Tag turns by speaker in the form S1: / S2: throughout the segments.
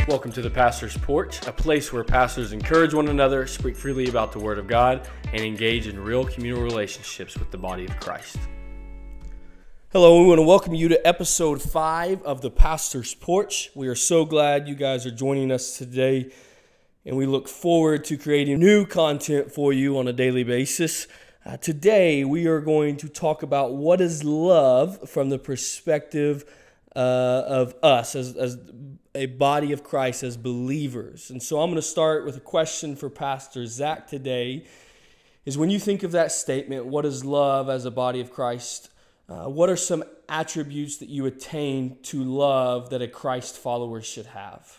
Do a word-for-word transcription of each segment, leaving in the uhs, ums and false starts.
S1: Welcome to the Pastor's Porch, a place where pastors encourage one another, speak freely about the Word of God, and engage in real communal relationships with the body of Christ. Hello, we want to welcome you to episode five of the Pastor's Porch. We are so glad you guys are joining us today, and we look forward to creating new content for you on a daily basis. Uh, today, we are going to talk about what is love from the perspective uh, of us as, as a body of Christ, as believers. And so I'm going to start with a question for Pastor Zach today, is when you think of that statement, what is love as a body of Christ, uh, what are some attributes that you attain to love that a Christ follower should have?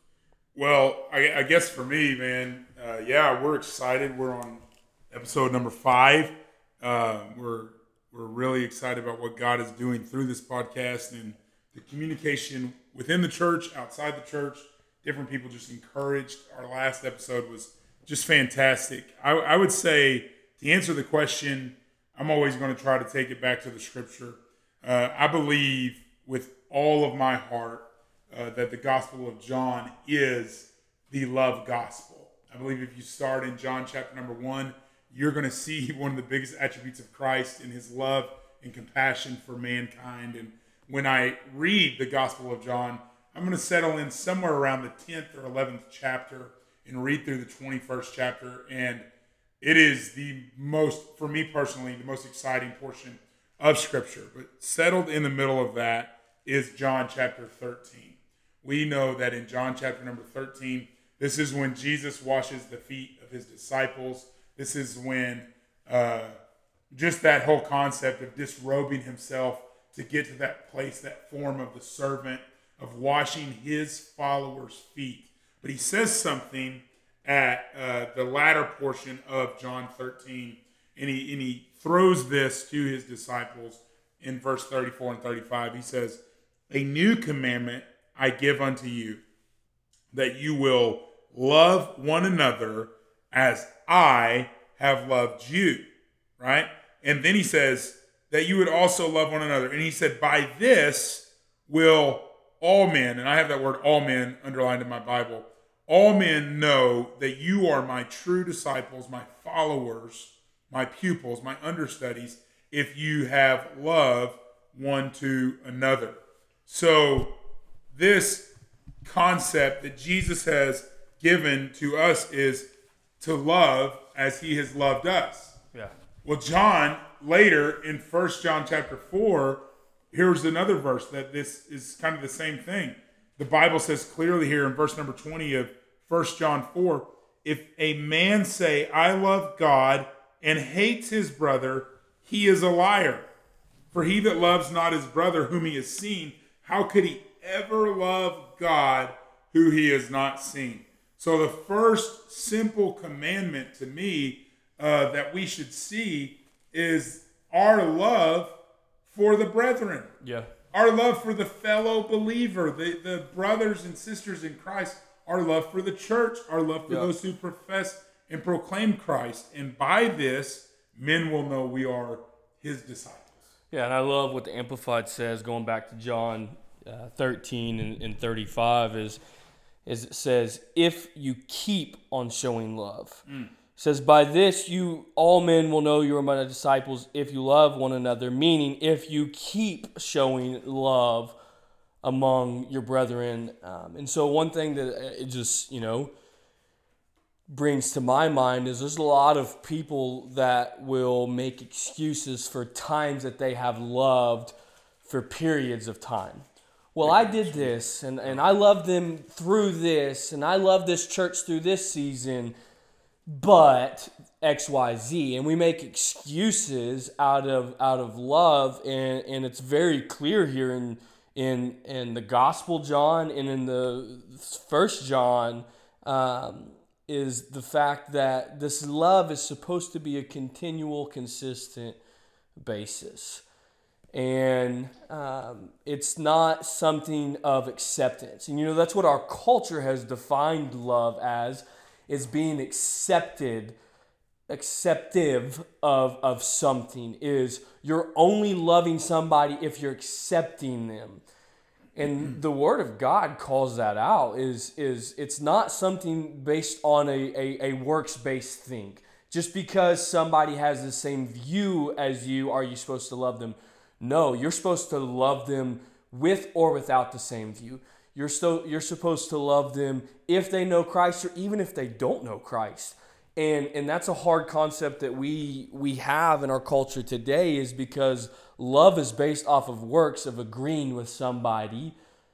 S2: Well, I, I guess for me, man, uh, yeah, we're excited. We're on episode number five. Uh, we're we're really excited about what God is doing through this podcast and the communication within the church, outside the church. Different people just encouraged. Our last episode was just fantastic. I, I would say, to answer the question, I'm always going to try to take it back to the scripture. Uh, I believe with all of my heart uh, that the Gospel of John is the love gospel. I believe if you start in John chapter number one, you're going to see one of the biggest attributes of Christ in his love and compassion for mankind. And when I read the Gospel of John, I'm going to settle in somewhere around the tenth or eleventh chapter and read through the twenty-first chapter. And it is the most, for me personally, the most exciting portion of Scripture. But settled in the middle of that is John chapter thirteen. We know that in John chapter number thirteen, this is when Jesus washes the feet of his disciples. This is when uh, just that whole concept of disrobing himself to get to that place, that form of the servant, of washing his followers' feet. But he says something at uh, the latter portion of John thirteen, and he, and he throws this to his disciples in verse thirty-four and thirty-five. He says, "A new commandment I give unto you, that you will love one another as I have loved you," right? And then he says that you would also love one another. And he said, "By this will all men," and I have that word all men underlined in my Bible, "all men know that you are my true disciples, my followers, my pupils, my understudies, if you have love one to another." So this concept that Jesus has given to us is to love as he has loved us.
S1: Yeah.
S2: Well, John, later in First John chapter four, here's another verse that this is kind of the same thing. The Bible says clearly here in verse number twenty of First John four, "If a man say, I love God, and hates his brother, he is a liar. For he that loves not his brother whom he has seen, how could he ever love God who he has not seen?" So the first simple commandment to me uh, that we should see is our love for the brethren.
S1: Yeah.
S2: Our love for the fellow believer, the, the brothers and sisters in Christ, our love for the church, our love for
S1: yeah.
S2: those who profess and proclaim Christ. And by this, men will know we are his disciples.
S1: Yeah, and I love what the Amplified says, going back to John uh, thirteen and, and thirty-five, is, is it says, "If you keep on showing love." Mm. It says, "By this you all men will know you are my disciples if you love one another," meaning if you keep showing love among your brethren. Um, and so one thing that it just, you know, brings to my mind is there's a lot of people that will make excuses for times that they have loved for periods of time. Well, I did this, and, and I loved them through this, and I love this church through this season, but X, Y, Z. And we make excuses out of out of love, and, and it's very clear here in in in the Gospel John and in the First John, um, is the fact that this love is supposed to be a continual, consistent basis. And um, it's not something of acceptance. And, you know, that's what our culture has defined love as, is being accepted, acceptive of, of something, is you're only loving somebody if you're accepting them. And the Word of God calls that out. Is is it's not something based on a, a, a works-based thing. Just because somebody has the same view as you, are you supposed to love them? No, you're supposed to love them with or without the same view. You're so you're supposed to love them if they know Christ or even if they don't know Christ. And and that's a hard concept that we we have in our culture today, is because love is based off of works of agreeing with somebody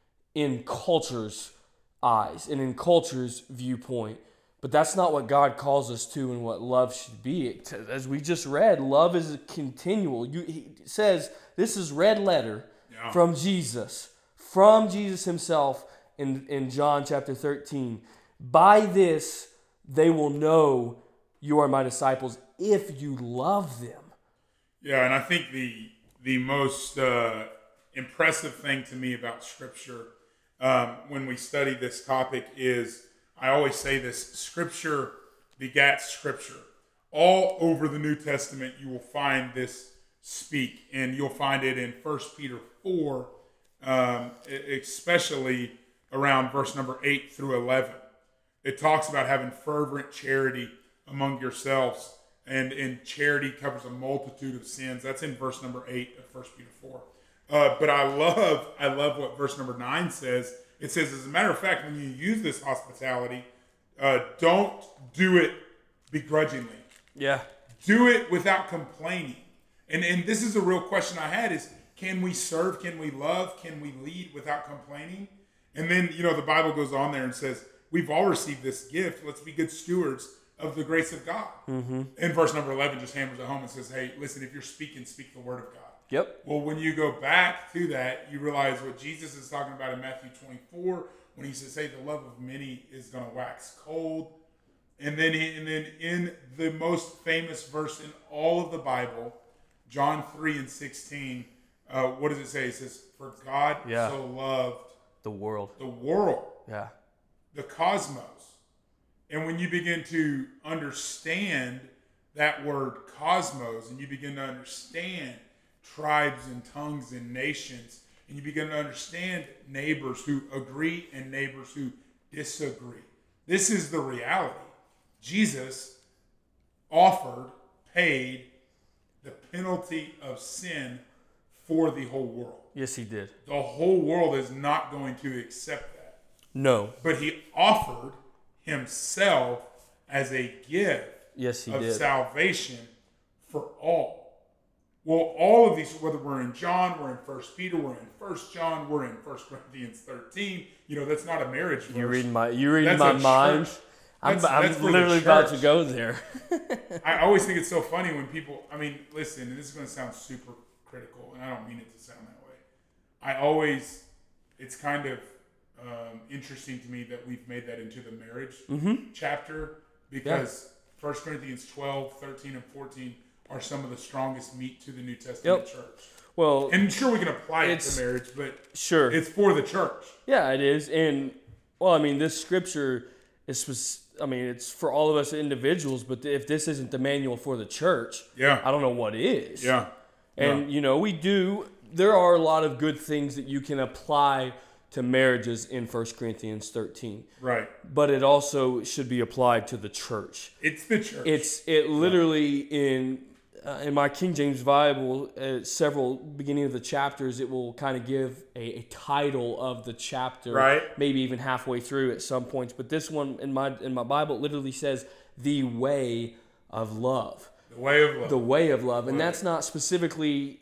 S1: in culture's eyes and in culture's viewpoint. But that's not what God calls us to and what love should be. As we just read, love is a continual. You, he says this is red letter yeah. from Jesus, from Jesus himself in, in John chapter thirteen. By this they will know you are my disciples if you love them.
S2: Yeah, and I think the the most uh, impressive thing to me about Scripture um, when we study this topic is, I always say this, Scripture begats Scripture. All over the New Testament, you will find this speak, and you'll find it in First Peter four, um, especially around verse number eight through eleven. It talks about having fervent charity among yourselves, and, and charity covers a multitude of sins. That's in verse number eight of First Peter four. Uh, but I love, I love what verse number nine says. It says, as a matter of fact, when you use this hospitality, uh, don't do it begrudgingly.
S1: Yeah.
S2: Do it without complaining. And and this is a real question I had is, can we serve, can we love, can we lead without complaining? And then, you know, the Bible goes on there and says, we've all received this gift. Let's be good stewards of the grace of God. Mm-hmm. And verse number eleven just hammers it home and says, hey, listen, if you're speaking, speak the word of God.
S1: Yep.
S2: Well, when you go back to that, you realize what Jesus is talking about in Matthew twenty-four, when he says, hey, the love of many is going to wax cold. And then, he, and then in the most famous verse in all of the Bible, John three and sixteen, uh, what does it say? It says, for God yeah. so loved
S1: the world.
S2: The world.
S1: Yeah.
S2: The cosmos. And when you begin to understand that word cosmos, and you begin to understand tribes and tongues and nations, and you begin to understand neighbors who agree and neighbors who disagree. This is the reality. Jesus offered, paid the penalty of sin for the whole world.
S1: Yes, he did.
S2: The whole world is not going to accept that.
S1: No.
S2: But he offered himself as a gift
S1: yes, he
S2: of
S1: did.
S2: salvation for all. Well, all of these, whether we're in John, we're in First Peter, we're in First John, we're in First Corinthians thirteen. You know, that's not a marriage verse.
S1: You reading my, you reading my mind. I'm,
S2: that's,
S1: I'm
S2: that's
S1: literally about to go there.
S2: I always think it's so funny when people, I mean, listen, and this is going to sound super critical, and I don't mean it to sound that way. I always, it's kind of um, interesting to me that we've made that into the marriage mm-hmm. chapter, because yeah. First Corinthians twelve, thirteen, and fourteen are some of the strongest meat to the New Testament
S1: yep.
S2: church.
S1: Well,
S2: and sure, we can apply it to marriage, but
S1: sure,
S2: it's for the church.
S1: Yeah, it is. And, well, I mean, this scripture is, I mean, it's for all of us individuals, but if this isn't the manual for the church,
S2: yeah.
S1: I don't know what is.
S2: Yeah.
S1: And,
S2: yeah.
S1: you know, we do, there are a lot of good things that you can apply to marriages in First Corinthians thirteen.
S2: Right.
S1: But it also should be applied to the church.
S2: It's the church.
S1: It's, it literally yeah. in, uh, in my King James Bible, uh, several beginning of the chapters, it will kind of give a, a title of the chapter,
S2: right.
S1: maybe even halfway through at some points. But this one in my in my Bible it literally says the way of love.
S2: The way of love.
S1: The way of love. And that's not specifically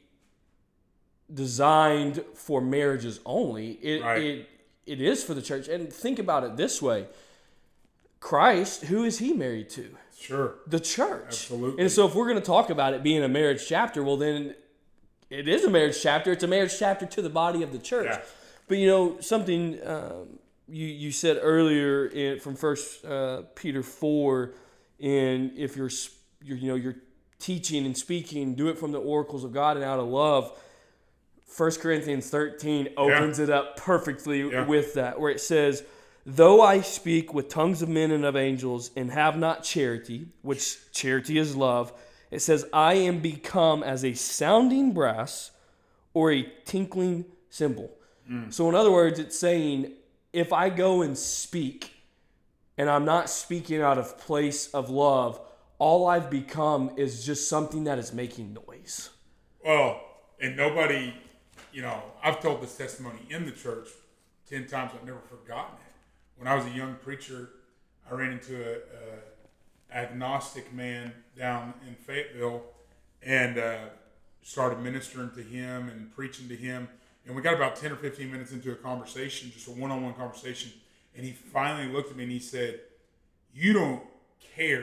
S1: designed for marriages only. It,
S2: right.
S1: it it is for the church. And think about it this way. Christ, who is he married to?
S2: Sure.
S1: The church.
S2: Absolutely.
S1: And so if we're going to talk about it being a marriage chapter, well then it is a marriage chapter. It's a marriage chapter to the body of the church.
S2: Yeah.
S1: But you know, something um, you, you said earlier in, from First uh, Peter four, in if you're, you're, you know, you're teaching and speaking, do it from the oracles of God and out of love. First Corinthians thirteen opens yeah. it up perfectly yeah. with that, where it says, though I speak with tongues of men and of angels and have not charity, which charity is love, it says, I am become as a sounding brass or a tinkling cymbal.
S2: Mm.
S1: So in other words, it's saying if I go and speak and I'm not speaking out of place of love, all I've become is just something that is making noise.
S2: Well, and nobody, you know, I've told this testimony in the church ten times. I've never forgotten it. When I was a young preacher, I ran into a, a agnostic man down in Fayetteville and uh, started ministering to him and preaching to him. And we got about ten or fifteen minutes into a conversation, just a one-on-one conversation. And he finally looked at me and he said, "You don't care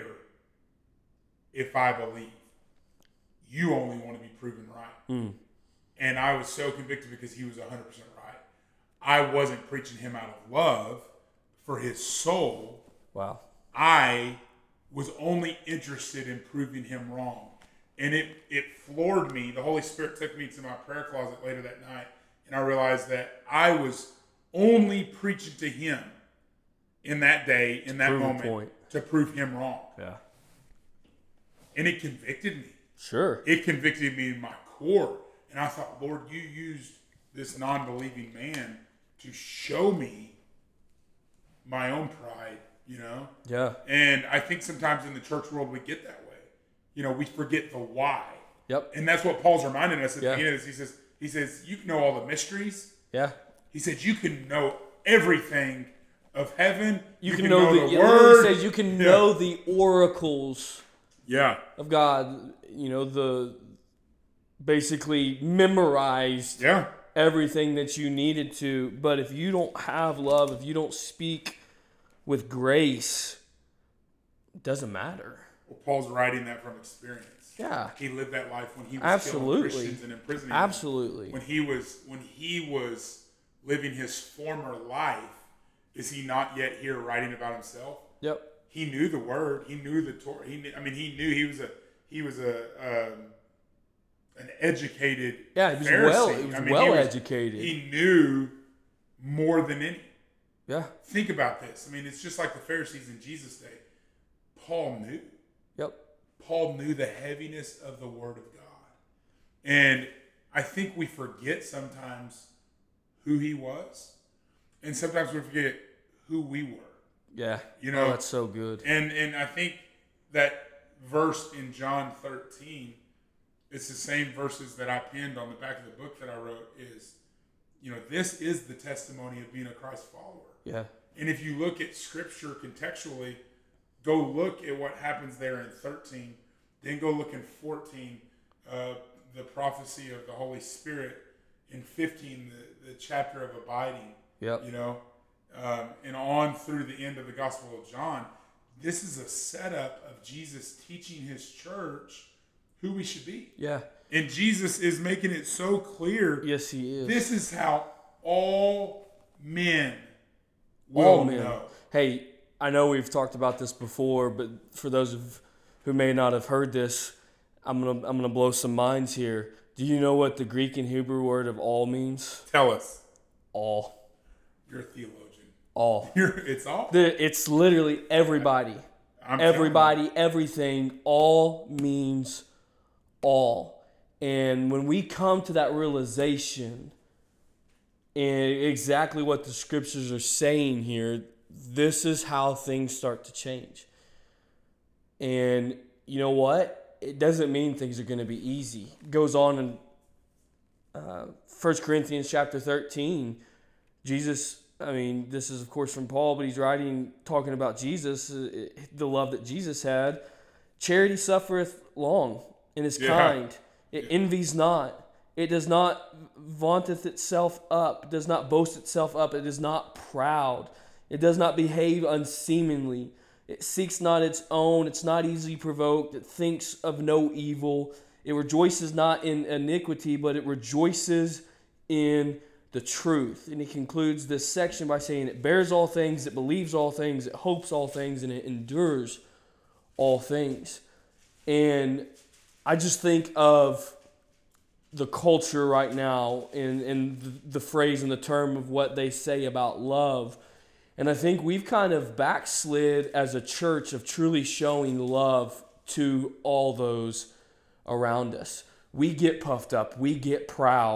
S2: if I believe. You only want to be proven right."
S1: Mm.
S2: And I was so convicted because he was one hundred percent right. I wasn't preaching him out of love for his soul.
S1: Wow.
S2: I was only interested in proving him wrong. And it, it floored me. The Holy Spirit took me to my prayer closet later that night, and I realized that I was only preaching to him in that day, in that
S1: Prove a
S2: moment,
S1: point.
S2: to prove him wrong.
S1: Yeah.
S2: And it convicted me.
S1: Sure.
S2: It convicted me in my core. And I thought, Lord, you used this non-believing man to show me my own pride, you know?
S1: Yeah.
S2: And I think sometimes in the church world we get that way. You know, we forget the why.
S1: Yep.
S2: And that's what Paul's reminding us at
S1: Yeah.
S2: the beginning of this. He says, he says, you can know all the mysteries.
S1: Yeah.
S2: He said, you can know everything of heaven.
S1: You, you can, can know, know the, the word. Says you can yeah. know the oracles
S2: yeah.
S1: of God. You know, the basically memorized
S2: yeah.
S1: everything that you needed to. But if you don't have love, if you don't speak with grace, it doesn't matter.
S2: Well, Paul's writing that from experience.
S1: Yeah.
S2: He lived that life when he was
S1: Absolutely.
S2: killing Christians and imprisoning
S1: Absolutely.
S2: them. When he was when he was living his former life, is he not yet here writing about himself?
S1: Yep.
S2: He knew the word. He knew the Torah. He knew, I mean, he knew he was a he was a um, an educated
S1: yeah. He was
S2: Pharisee.
S1: well. He was
S2: I mean,
S1: well
S2: he was,
S1: educated.
S2: He knew more than any.
S1: Yeah.
S2: Think about this. I mean, it's just like the Pharisees in Jesus' day. Paul knew.
S1: Yep.
S2: Paul knew the heaviness of the Word of God. And I think we forget sometimes who he was. And sometimes we forget who we were.
S1: Yeah.
S2: You know,
S1: oh, that's so good.
S2: And and I think that verse in John thirteen, it's the same verses that I pinned on the back of the book that I wrote is, you know, this is the testimony of being a Christ follower.
S1: Yeah.
S2: And if you look at Scripture contextually, go look at what happens there in thirteen. Then go look in fourteen, uh, the prophecy of the Holy Spirit. In fifteen, the, the chapter of abiding.
S1: Yep.
S2: You know, um, and on through the end of the Gospel of John. This is a setup of Jesus teaching his church who we should be.
S1: Yeah.
S2: And Jesus is making it so clear.
S1: Yes, he is.
S2: This is how all men will
S1: all men.
S2: know.
S1: Hey, I know we've talked about this before, but for those of who may not have heard this, I'm gonna I'm gonna blow some minds here. Do you know what the Greek and Hebrew word of all means?
S2: Tell us.
S1: All.
S2: You're a theologian.
S1: All.
S2: You're, it's all.
S1: The, it's literally everybody.
S2: I'm
S1: everybody, everything. All means all. And when we come to that realization, and exactly what the scriptures are saying here, this is how things start to change. And you know what? It doesn't mean things are going to be easy. It goes on in uh, First Corinthians chapter thirteen. Jesus, I mean, this is of course from Paul, but he's writing, talking about Jesus, uh, the love that Jesus had. Charity suffereth long and is
S2: Yeah.
S1: kind. It
S2: Yeah.
S1: envies not. It does not vaunteth itself up, does not boast itself up. It is not proud. It does not behave unseemingly. It seeks not its own. It's not easily provoked. It thinks of no evil. It rejoices not in iniquity, but it rejoices in the truth. And he concludes this section by saying it bears all things, it believes all things, it hopes all things, and it endures all things. And I just think of the culture right now and, and the, the phrase and the term of what they say about love. And I think we've kind of backslid as a church of truly showing love to all those around us. We get puffed up. We get proud.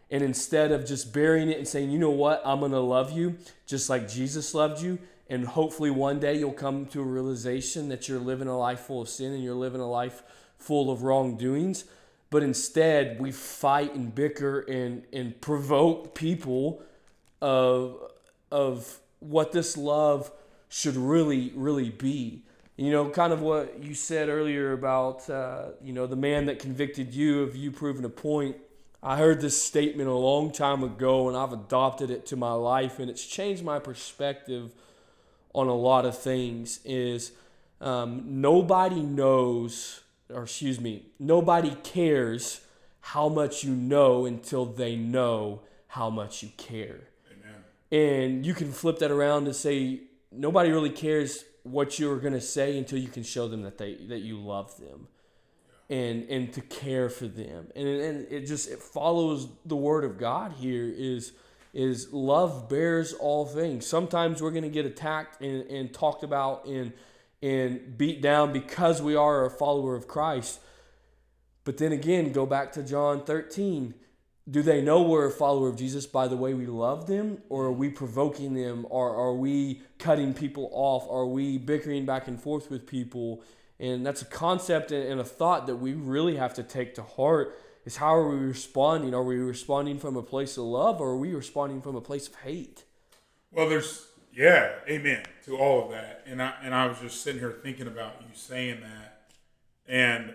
S1: And instead of just burying it and saying, you know what, I'm going to love you just like Jesus loved you. And hopefully one day you'll come to a realization that you're living a life full of sin and you're living a life full of wrongdoings. But instead we fight and bicker and, and provoke people of, of what this love should really, really be. You know, kind of what you said earlier about, uh, you know, the man that convicted you of you proving a point. I heard this statement a long time ago, and I've adopted it to my life, and it's changed my perspective on a lot of things, is um, nobody knows, or excuse me, nobody cares how much you know until they know how much you care.
S2: Amen.
S1: And you can flip that around and say, nobody really cares what you're going to say until you can show them that they that you love them. And and to care for them, and and it just it follows the word of God here is is love bears all things. Sometimes we're going to get attacked and, and talked about and and beat down because we are a follower of Christ. But then again, go back to John thirteen. Do they know we're a follower of Jesus by the way we love them, or are we provoking them, or are we cutting people off? Are we bickering back and forth with people? And that's a concept and a thought that we really have to take to heart, is how are we responding? Are we responding from a place of love, or are we responding from a place of hate?
S2: Well, there's, yeah, amen to all of that. And I, and I was just sitting here thinking about you saying that. And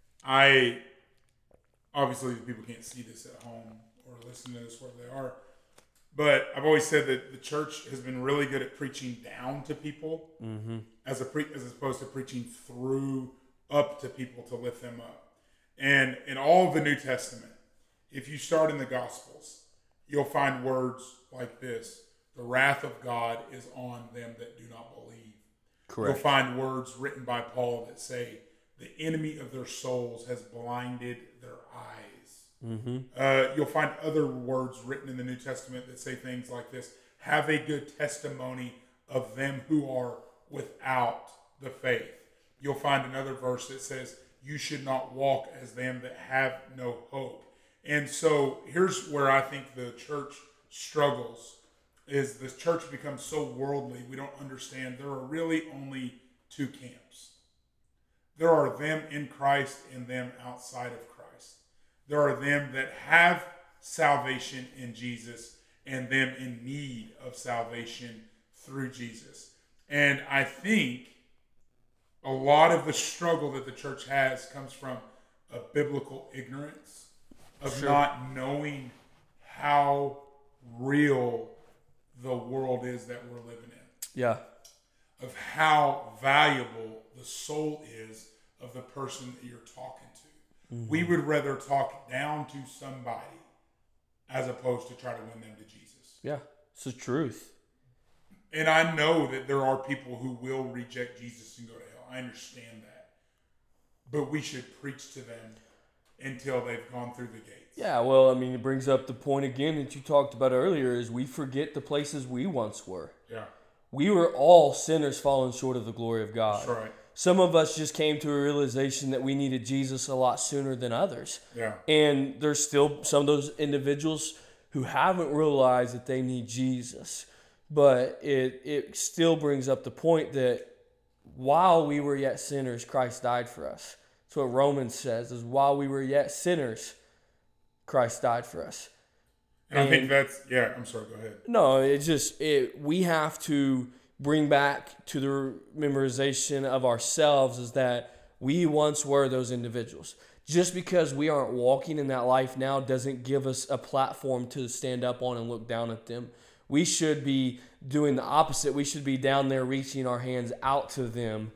S2: I, obviously people can't see this at home or listen to this wherever they are. But I've always said that the church has been really good at preaching down to people, mm-hmm. as a pre- as opposed to preaching through up to people to lift them up. And in all of the New Testament, if you start in the Gospels, you'll find words like this: "The wrath of God is on them that do not believe." Correct. You'll find words written by Paul that say, "The enemy of their souls has blinded their eyes." Mm-hmm. Uh, you'll find other words written in the New Testament that say things like this: "Have a good testimony of them who are without the faith." You'll find another verse that says, "You should not walk as them that have no hope." And so here's where I think the church struggles, is the church becomes so worldly, we don't understand there are really only two camps. There are them in Christ and them outside of Christ. There are them that have salvation in Jesus and them in need of salvation through Jesus. And I think a lot of the struggle that the church has comes from a biblical ignorance of sure. not knowing how real the world is that we're living in.
S1: Yeah.
S2: Of how valuable the soul is of the person that you're talking to. Mm-hmm. We would rather talk down to somebody as opposed to try to win them to Jesus.
S1: Yeah, it's the truth.
S2: And I know that there are people who will reject Jesus and go to hell. I understand that. But we should preach to them until they've gone through the gates.
S1: Yeah, well, I mean, it brings up the point again that you talked about earlier, is we forget the places we once were.
S2: Yeah.
S1: We were all sinners falling short of the glory of God.
S2: That's right.
S1: Some of us just came to a realization that we needed Jesus a lot sooner than others.
S2: Yeah.
S1: And there's still some of those individuals who haven't realized that they need Jesus. But it it still brings up the point that while we were yet sinners, Christ died for us. That's what Romans says, is while we were yet sinners, Christ died for us.
S2: And, and I think that's, yeah, I'm sorry, go ahead.
S1: No, it's just, it, we have to bring back to the memorization of ourselves is that we once were those individuals. Just because we aren't walking in that life now doesn't give us a platform to stand up on and look down at them. We should be doing the opposite. We should be down there reaching our hands out to them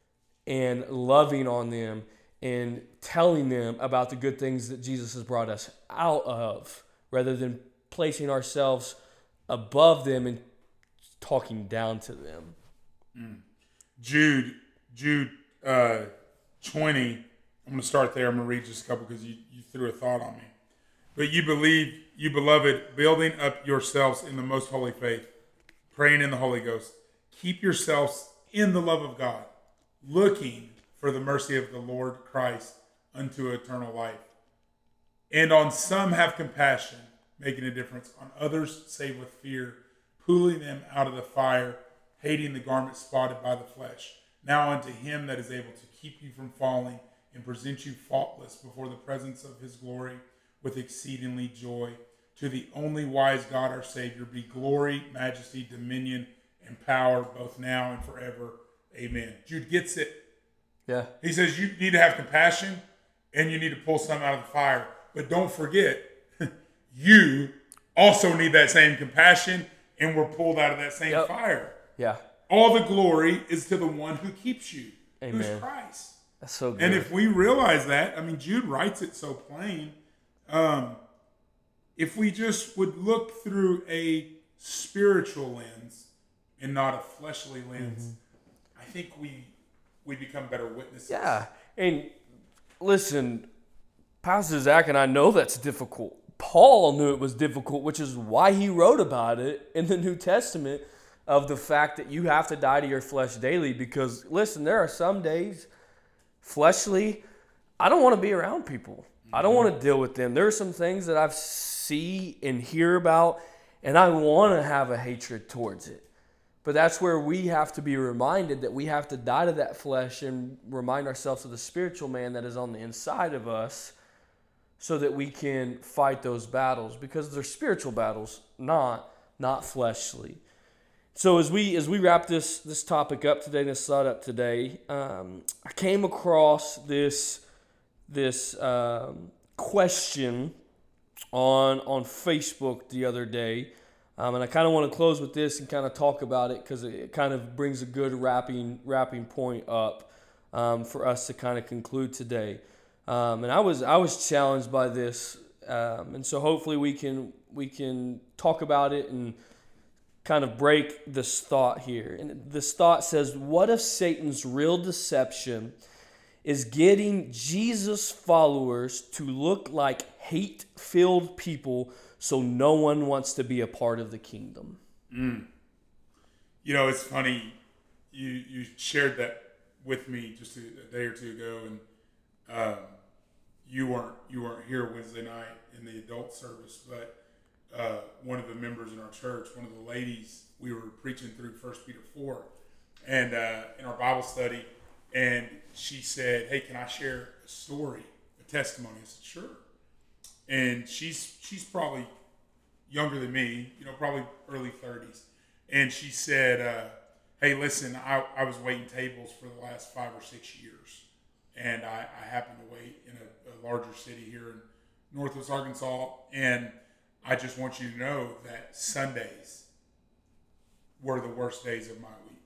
S1: and loving on them and telling them about the good things that Jesus has brought us out of, rather than placing ourselves above them and talking down to them.
S2: Mm. Jude, Jude uh, twenty, I'm going to start there. I'm going to read just a couple because you, you threw a thought on me. "But you believe, you beloved, building up yourselves in the most holy faith, praying in the Holy Ghost, keep yourselves in the love of God, looking for the mercy of the Lord Christ unto eternal life. And on some have compassion, making a difference. On others, save with fear, pulling them out of the fire, hating the garment spotted by the flesh. Now unto him that is able to keep you from falling and present you faultless before the presence of his glory with exceedingly joy. To the only wise God our Savior be glory, majesty, dominion, and power both now and forever. Amen. Jude gets it.
S1: Yeah.
S2: He says you need to have compassion and you need to pull some out of the fire. But don't forget, you also need that same compassion and we're pulled out of that same
S1: yep.
S2: fire.
S1: Yeah.
S2: All the glory is to the one who keeps you,
S1: Amen.
S2: Who's Christ.
S1: That's so good.
S2: And if we realize that, I mean, Jude writes it so plain. Um, if we just would look through a spiritual lens and not a fleshly lens, mm-hmm. I think we we become better witnesses.
S1: Yeah. And listen, Pastor Zach and I know that's difficult. Paul knew it was difficult, which is why he wrote about it in the New Testament, of the fact that you have to die to your flesh daily. Because, listen, there are some days, fleshly, I don't want to be around people. Mm-hmm. I don't want to deal with them. There are some things that I see and hear about, and I want to have a hatred towards it. But that's where we have to be reminded that we have to die to that flesh and remind ourselves of the spiritual man that is on the inside of us so that we can fight those battles, because they're spiritual battles, not not fleshly. So as we as we wrap this this topic up today, this thought up today, um, I came across this this um, question on on Facebook the other day, um, and I kind of want to close with this and kind of talk about it because it kind of brings a good wrapping wrapping point up um, for us to kind of conclude today. Um, and I was I was challenged by this, um, and so hopefully we can we can talk about it and kind of break this thought here. And this thought says, what if Satan's real deception is getting Jesus' followers to look like hate-filled people so no one wants to be a part of the kingdom?
S2: Mm. You know, it's funny. You you shared that with me just a, a day or two ago, and um, you weren't you weren't here Wednesday night in the adult service, but Uh, one of the members in our church, one of the ladies, we were preaching through First Peter four, and uh, in our Bible study, and she said, "Hey, can I share a story, a testimony?" I said, "Sure." And she's she's probably younger than me, you know, probably early thirties, and she said, uh, "Hey, listen, I, I was waiting tables for the last five or six years, and I, I happened to wait in a, a larger city here in Northwest Arkansas, and I just want you to know that Sundays were the worst days of my week."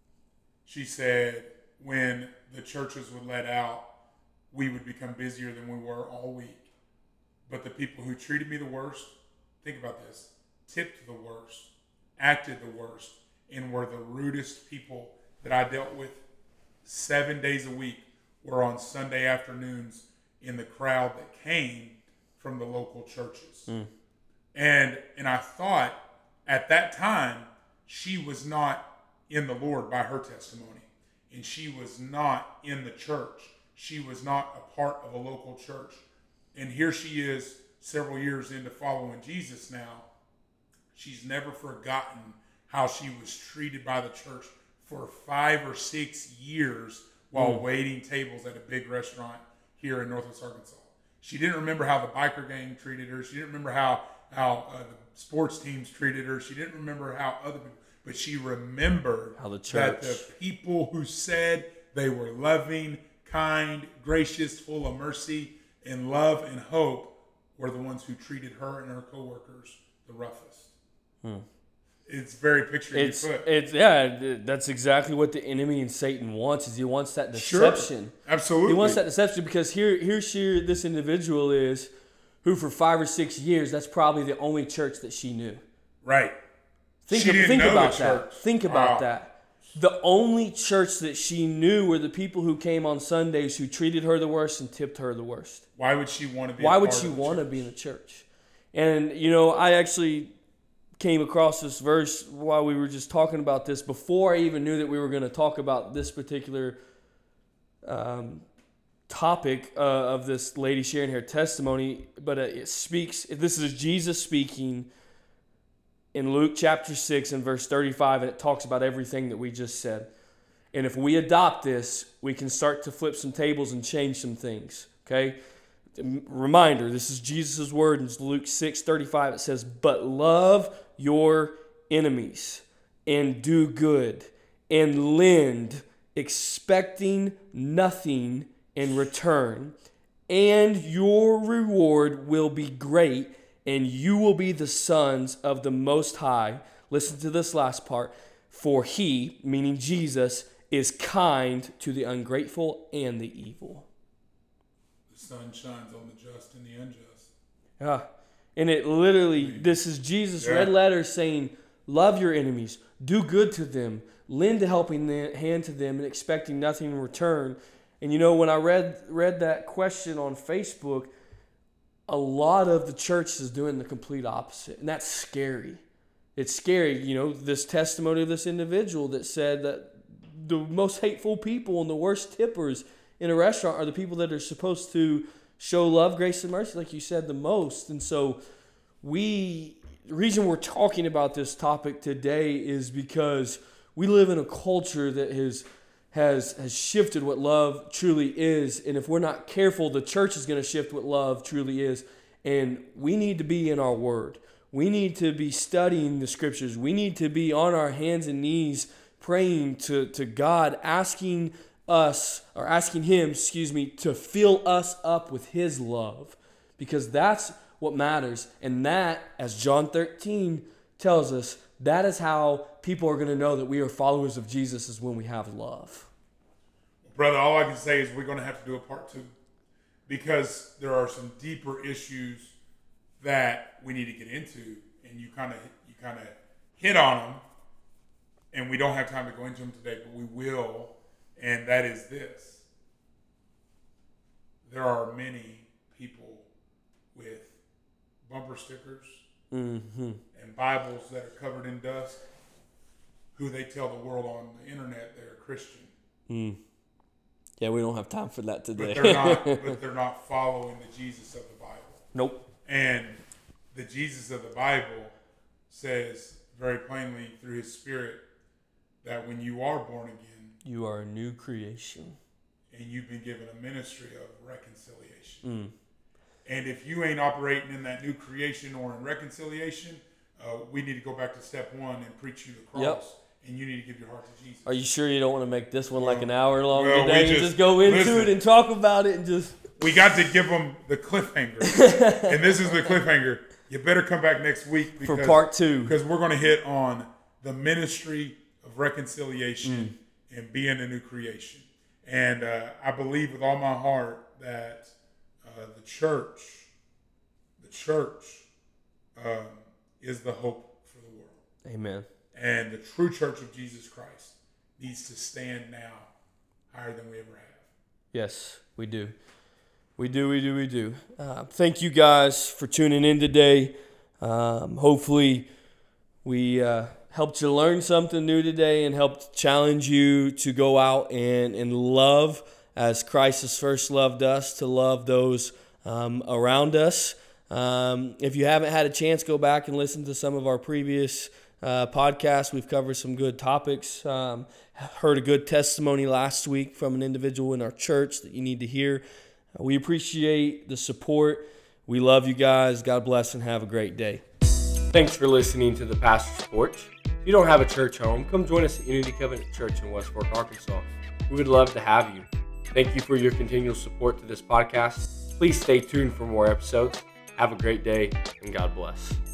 S2: She said when the churches would let out, we would become busier than we were all week. But the people who treated me the worst, think about this, tipped the worst, acted the worst, and were the rudest people that I dealt with seven days a week were on Sunday afternoons in the crowd that came from the local churches. Mm. And and I thought at that time she was not in the Lord by her testimony. And she was not in the church. She was not a part of a local church. And here she is several years into following Jesus now. She's never forgotten how she was treated by the church for five or six years while mm. waiting tables at a big restaurant here in Northwest Arkansas. She didn't remember how the biker gang treated her. She didn't remember how how uh, the sports teams treated her. She didn't remember how other people, but she remembered
S1: how the church,
S2: that the people who said they were loving, kind, gracious, full of mercy and love and hope were the ones who treated her and her coworkers the roughest. Hmm. It's very picture you
S1: it's,
S2: put.
S1: It's yeah, that's exactly what the enemy and Satan wants. Is he wants that deception.
S2: Sure. Absolutely,
S1: he wants that deception because here, here, she, this individual is. Who for five or six years, that's probably the only church that she knew.
S2: Right.
S1: Think,
S2: she
S1: of,
S2: didn't
S1: think
S2: know
S1: about
S2: the
S1: that.
S2: church.
S1: Think about
S2: wow.
S1: that. The only church that she knew were the people who came on Sundays who treated her the worst and tipped her the worst.
S2: Why would she want to be
S1: Why
S2: a
S1: would
S2: part
S1: she
S2: of the
S1: want to
S2: church?
S1: be in the church? And, you know, I actually came across this verse while we were just talking about this before I even knew that we were going to talk about this particular um topic uh, of this lady sharing her testimony, but uh, it speaks, this is Jesus speaking in Luke chapter six and verse thirty-five, and it talks about everything that we just said. And if we adopt this, we can start to flip some tables and change some things, okay? Reminder, this is Jesus' word in Luke six thirty-five. It says, but love your enemies and do good and lend, expecting nothing in return, and your reward will be great, and you will be the sons of the Most High. Listen to this last part. For he, meaning Jesus, is kind to the ungrateful and the evil.
S2: The sun shines on the just and the unjust.
S1: Yeah. And it literally, this is Jesus'
S2: yeah.
S1: red letter saying, love your enemies, do good to them, lend a helping hand to them and expecting nothing in return. And you know, when I read read that question on Facebook, a lot of the church is doing the complete opposite. And that's scary. It's scary. You know, this testimony of this individual that said that the most hateful people and the worst tippers in a restaurant are the people that are supposed to show love, grace, and mercy, like you said, the most. And so we, the reason we're talking about this topic today is because we live in a culture that has has has shifted what love truly is. And if we're not careful, the church is going to shift what love truly is. And we need to be in our word. We need to be studying the scriptures. We need to be on our hands and knees praying to, to God, asking us, or asking him, excuse me, to fill us up with his love. Because that's what matters. And that, as John thirteen tells us, that is how people are going to know that we are followers of Jesus, is when we have love.
S2: Brother, all I can say is we're going to have to do a part two, because there are some deeper issues that we need to get into, and you kind of you kind of hit on them, and we don't have time to go into them today, but we will, and that is this. There are many people with bumper stickers
S1: mm-hmm.
S2: and Bibles that are covered in dust, who they tell the world on the internet they're a Christian.
S1: Mm. Yeah, we don't have time for that today.
S2: But they're not, but they're not following the Jesus of the Bible.
S1: Nope.
S2: And the Jesus of the Bible says very plainly through his Spirit that when you are born again,
S1: you are a new creation.
S2: And you've been given a ministry of reconciliation.
S1: Mm.
S2: And if you ain't operating in that new creation or in reconciliation, uh, we need to go back to step one and preach you the cross.
S1: Yep.
S2: And you need to give your heart to Jesus.
S1: Are you sure you don't want to make this one like an hour long
S2: well,
S1: today
S2: just,
S1: and just go into
S2: listen,
S1: it and talk about it and just...
S2: We got to give them the cliffhanger. And this is the cliffhanger. You better come back next week because,
S1: for part two.
S2: Because we're going to hit on the ministry of reconciliation mm. and being a new creation. And uh, I believe with all my heart that uh, the church, the church um, is the hope for the world.
S1: Amen.
S2: And the true church of Jesus Christ needs to stand now higher than we ever have.
S1: Yes, we do. We do, we do, we do. Uh, thank you guys for tuning in today. Um, hopefully we uh, helped you learn something new today and helped challenge you to go out and, and love as Christ has first loved us, to love those um, around us. Um, if you haven't had a chance, go back and listen to some of our previous Uh, podcast. We've covered some good topics. Um, heard a good testimony last week from an individual in our church that you need to hear. Uh, we appreciate the support. We love you guys. God bless and have a great day. Thanks for listening to the Pastor's Porch. If you don't have a church home, come join us at Unity Covenant Church in West Fork, Arkansas. We would love to have you. Thank you for your continual support to this podcast. Please stay tuned for more episodes. Have a great day and God bless.